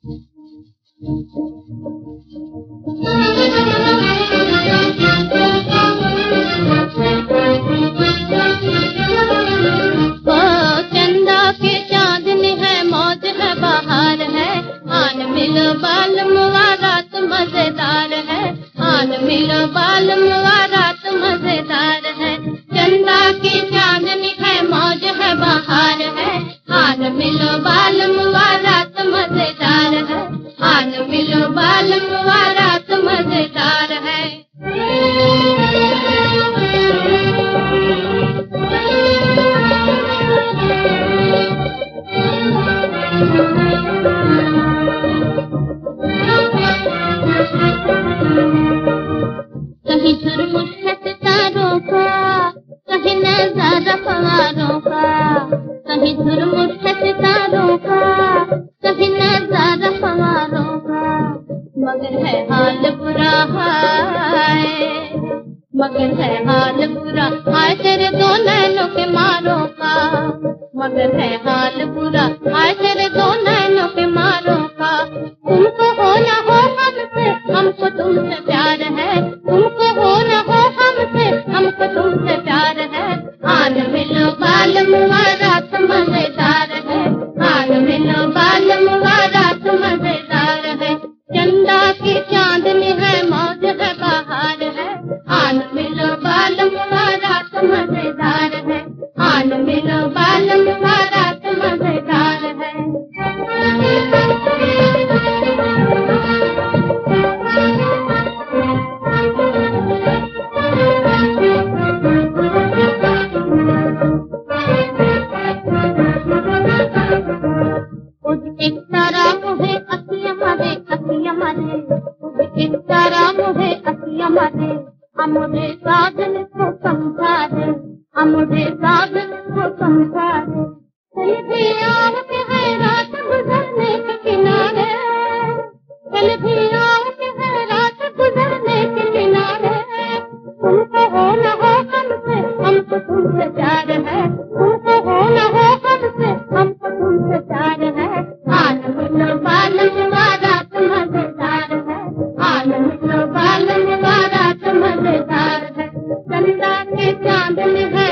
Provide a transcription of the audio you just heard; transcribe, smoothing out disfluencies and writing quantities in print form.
चंदा के चांदनी है, मौज है, बहार है, आन मिल बाल मुबारक मजेदार है, आन मिल बाल मुबारक मजेदार है। चंदा की चांदनी है, मौज है, बहार है, आन मिल बाल मुबारक मजेदार है, आन मिल बाल मुबारक मजेदार है। कहीं झुरमुट है सितारों का, कहीं नजारा फवारों का, कहीं झुरमुट है सितारों का, कहीं नजारा फवारों का, मगर है हाल बुरा है, मगर है हाल बुरा हाय तेरे दो नैनों के मारों का, मगर है हाल बुरा हाय तेरे दो नैनों के मारों का। तुमको हो न हो हमसे, हमको तुमसे प्यार है, तुमको हो न हो हमसे, हमको तुमसे प्यार है, आन मिलो बाल मुबारक मजेदार है, आन मिलो बाल मुबारक मजेदार है। चंदा की चांदनी है, मौज है, बहार है, आन मिलो बाल मुबारक मजेदार है, आन मिलो बाल मुबारक मजेदार है। एक तारा मुझे अखियां मारे, अखियां मारे, एक तारा मुझे अखियां मारे, मुझे साजन को समझा दे, मुझे साजन को समझा दे। चल भी आते हैं रात गुजरने के किनारे, चल भी आते हैं रात गुजरने के किनारे। तुमको हो न हो हमसे, हमको तुमसे प्यार है, तुमको हो न हो हमसे, हमको तुमसे प्यार है, आन मिलो बाल मुबारक मजेदार है, आन मिलो बाल मुबारक मजेदार है। चंदा के चांदनी है,